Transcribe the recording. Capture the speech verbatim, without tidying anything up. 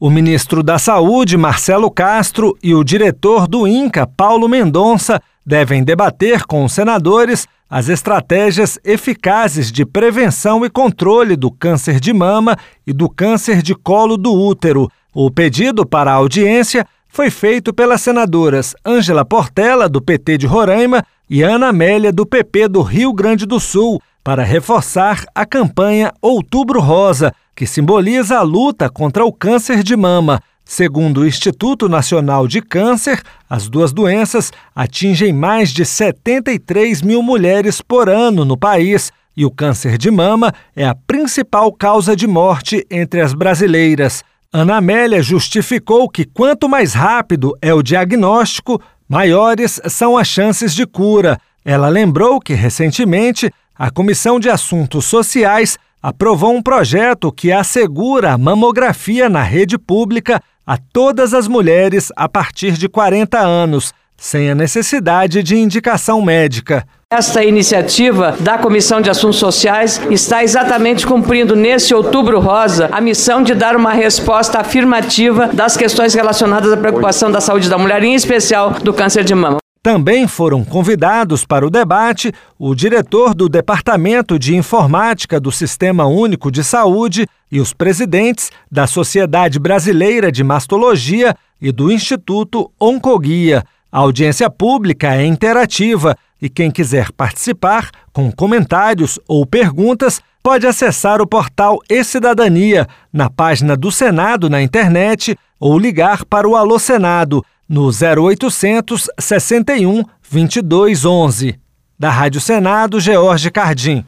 O ministro da Saúde, Marcelo Castro, e o diretor do INCA, Paulo Mendonça, devem debater com os senadores as estratégias eficazes de prevenção e controle do câncer de mama e do câncer de colo do útero. O pedido para a audiência foi feito pelas senadoras Ângela Portela, do P T de Roraima, e Ana Amélia, do P P do Rio Grande do Sul, para reforçar a campanha Outubro Rosa, que simboliza a luta contra o câncer de mama. Segundo o Instituto Nacional de Câncer, as duas doenças atingem mais de setenta e três mil mulheres por ano no país e o câncer de mama é a principal causa de morte entre as brasileiras. Ana Amélia justificou que quanto mais rápido é o diagnóstico, maiores são as chances de cura. Ela lembrou que, recentemente, a Comissão de Assuntos Sociais aprovou um projeto que assegura a mamografia na rede pública a todas as mulheres a partir de quarenta anos, sem a necessidade de indicação médica. Esta iniciativa da Comissão de Assuntos Sociais está exatamente cumprindo nesse Outubro Rosa a missão de dar uma resposta afirmativa das questões relacionadas à preocupação da saúde da mulher, em especial do câncer de mama. Também foram convidados para o debate o diretor do Departamento de Informática do Sistema Único de Saúde e os presidentes da Sociedade Brasileira de Mastologia e do Instituto Oncoguia. A audiência pública é interativa e quem quiser participar com comentários ou perguntas pode acessar o portal E-Cidadania na página do Senado na internet ou ligar para o Alô Senado no zero oitocentos, sessenta e um, vinte e dois, onze. Da Rádio Senado, George Cardim.